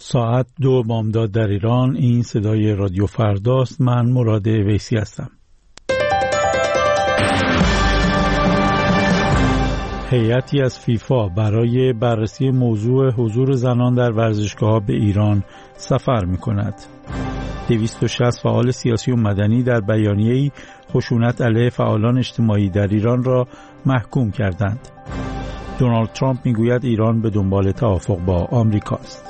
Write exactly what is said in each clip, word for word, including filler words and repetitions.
ساعت دو بامداد در ایران. این صدای رادیو فرداست. من مراد ویسی هستم. هیئتی از فیفا برای بررسی موضوع حضور زنان در ورزشگاه‌ها به ایران سفر می‌کند. دویست و شصت فعال سیاسی و مدنی در بیانیه‌ای خشونت علیه فعالان اجتماعی در ایران را محکوم کردند. دونالد ترامپ میگوید ایران به دنبال توافق با آمریکاست.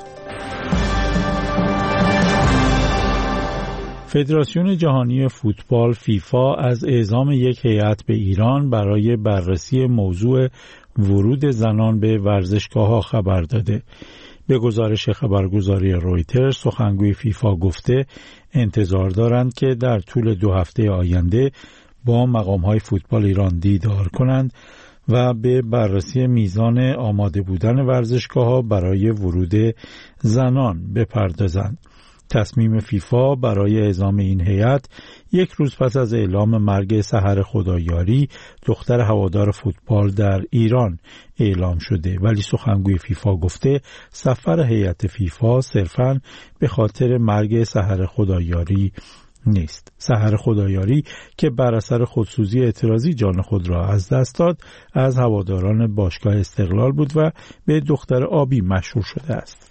فدراسیون جهانی فوتبال فیفا از اعزام یک هیئت به ایران برای بررسی موضوع ورود زنان به ورزشگاه‌ها خبر داده. به گزارش خبرگزاری رویترز، سخنگوی فیفا گفته انتظار دارند که در طول دو هفته آینده با مقام‌های فوتبال ایران دیدار کنند و به بررسی میزان آماده بودن ورزشگاه‌ها برای ورود زنان بپردازند. تصمیم فیفا برای اعزام این هیئت یک روز پس از اعلام مرگ سحر خدایاری، دختر هوادار فوتبال در ایران اعلام شده، ولی سخنگوی فیفا گفته سفر هیئت فیفا صرفاً به خاطر مرگ سحر خدایاری نیست. سحر خدایاری که بر اثر خودسوزی اعتراضی جان خود را از دست داد، از هواداران باشگاه استقلال بود و به دختر آبی مشهور شده است.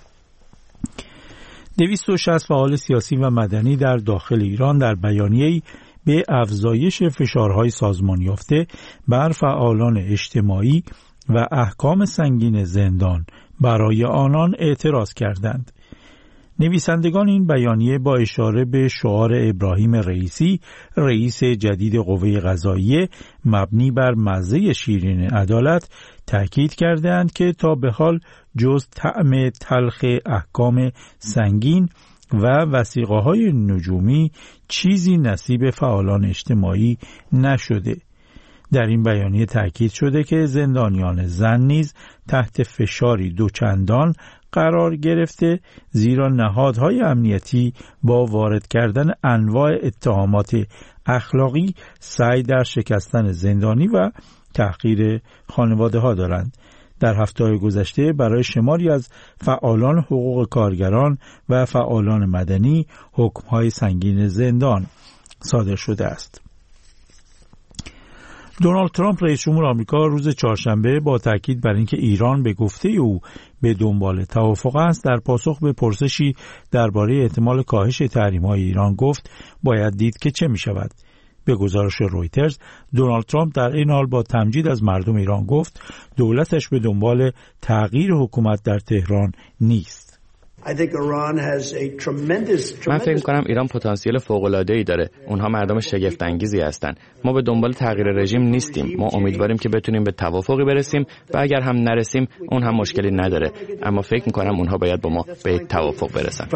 دویست و شصت فعال سیاسی و مدنی در داخل ایران در بیانیه‌ای به افزایش فشارهای سازمان یافته بر فعالان اجتماعی و احکام سنگین زندان برای آنان اعتراض کردند. نویسندگان این بیانیه با اشاره به شعار ابراهیم رئیسی، رئیس جدید قوه قضاییه، مبنی بر مزه شیرین عدالت، تأکید کردند که تا به حال جز طعم تلخ احکام سنگین و وثیقه‌های نجومی چیزی نصیب فعالان اجتماعی نشده. در این بیانیه تأکید شده که زندانیان زن نیز تحت فشاری دوچندان قرار گرفته، زیرا نهادهای امنیتی با وارد کردن انواع اتهامات اخلاقی سعی در شکستن زندانی و تحقیر خانواده ها دارند. در هفته‌های گذشته برای شماری از فعالان حقوق کارگران و فعالان مدنی حکم‌های سنگین زندان صادر شده است. دونالد ترامپ رئیس جمهور آمریکا روز چهارشنبه با تاکید بر اینکه ایران به گفته او به دنبال توافق است، در پاسخ به پرسشی درباره احتمال کاهش تحریم‌های ایران گفت باید دید که چه می‌شود. به گزارش رویترز، دونالد ترامپ در این حال با تمجید از مردم ایران گفت دولتش به دنبال تغییر حکومت در تهران نیست. من فکر می‌کنم ایران پتانسیل فوق‌العاده‌ای داره. اونها مردم شگفت‌انگیزی هستند. ما به دنبال تغییر رژیم نیستیم. ما امیدواریم که بتونیم به توافقی برسیم و اگر هم نرسیم اون هم مشکلی نداره. اما فکر می‌کنم اونها باید با ما به توافق برسن.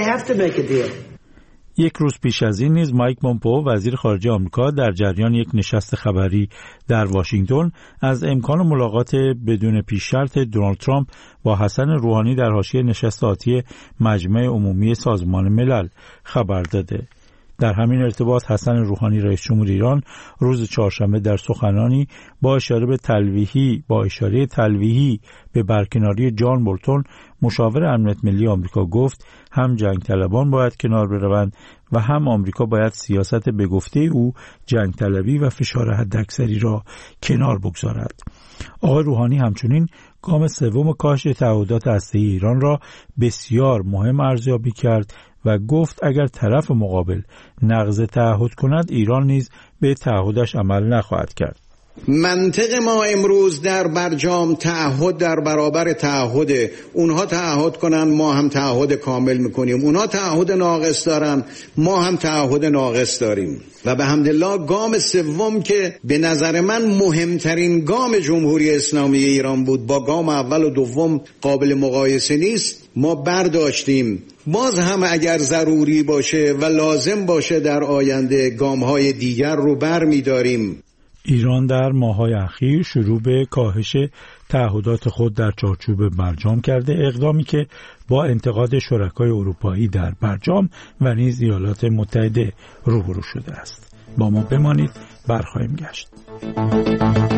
یک روز پیش از این نیز مایک پومپئو وزیر خارجه آمریکا در جریان یک نشست خبری در واشنگتن از امکان ملاقات بدون پیش شرط دونالد ترامپ با حسن روحانی در حاشیه نشست آتی مجمع عمومی سازمان ملل خبر داده. در همین ارتباط حسن روحانی رئیس جمهور ایران روز چهارشنبه در سخنانی با اشاره به تلویحی با اشاره تلویحی به برکناری جان بولتون مشاور امنیت ملی آمریکا گفت هم جنگ طلبان باید کنار بروند و هم آمریکا باید سیاست به گفته او جنگ طلبی و فشار حداکثری را کنار بگذارد. آقای روحانی همچنین گام سوم کاهش تعهدات هسته‌ای ایران را بسیار مهم ارزیابی کرد و گفت اگر طرف مقابل نقض تعهد کند ایران نیز به تعهدش عمل نخواهد کرد. منطق ما امروز در برجام تعهد در برابر تعهد. اونها تعهد کنن ما هم تعهد کامل میکنیم، اونها تعهد ناقص دارن ما هم تعهد ناقص داریم و به حمدالله گام سوم که به نظر من مهمترین گام جمهوری اسلامی ایران بود با گام اول و دوم قابل مقایسه نیست، ما برداشتیم. باز هم اگر ضروری باشه و لازم باشه در آینده گام‌های دیگر رو بر می‌داریم. ایران در ماه‌های اخیر شروع به کاهش تعهدات خود در چارچوب برجام کرده، اقدامی که با انتقاد شرکای اروپایی در برجام و نیز ایالات متحده روبرو شده است. با ما بمانید، برخواهیم گشت.